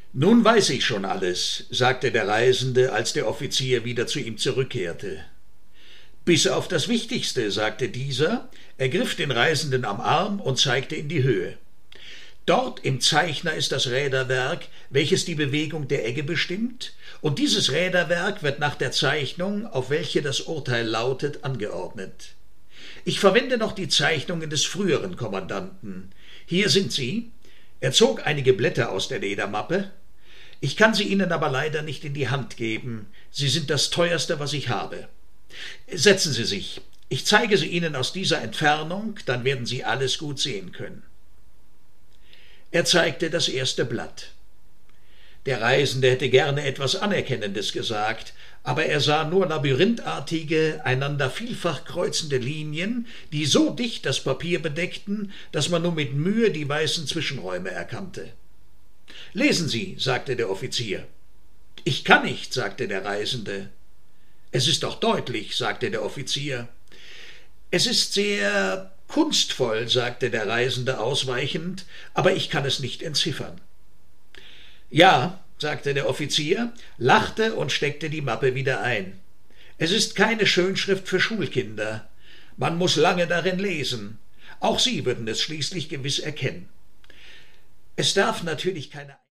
Nun weiß ich schon alles, sagte der Reisende, als der Offizier wieder zu ihm zurückkehrte. Bis auf das Wichtigste, sagte dieser, ergriff den Reisenden am Arm und zeigte in die Höhe. Dort im Zeichner ist das Räderwerk, welches die Bewegung der Egge bestimmt, und dieses Räderwerk wird nach der Zeichnung, auf welche das Urteil lautet, angeordnet. Ich verwende noch die Zeichnungen des früheren Kommandanten. Hier sind sie. Er zog einige Blätter aus der Ledermappe. Ich kann sie Ihnen aber leider nicht in die Hand geben. Sie sind das teuerste, was ich habe. Setzen Sie sich. Ich zeige sie Ihnen aus dieser Entfernung, dann werden Sie alles gut sehen können. Er zeigte das erste Blatt. Der Reisende hätte gerne etwas Anerkennendes gesagt, aber er sah nur labyrinthartige, einander vielfach kreuzende Linien, die so dicht das Papier bedeckten, dass man nur mit Mühe die weißen Zwischenräume erkannte. »Lesen Sie«, sagte der Offizier. »Ich kann nicht«, sagte der Reisende. »Es ist doch deutlich«, sagte der Offizier. »Es ist sehr kunstvoll«, sagte der Reisende ausweichend, »aber ich kann es nicht entziffern.« »Ja«, sagte der Offizier, lachte und steckte die Mappe wieder ein. »Es ist keine Schönschrift für Schulkinder. Man muß lange darin lesen. Auch Sie würden es schließlich gewiss erkennen. Es darf natürlich keine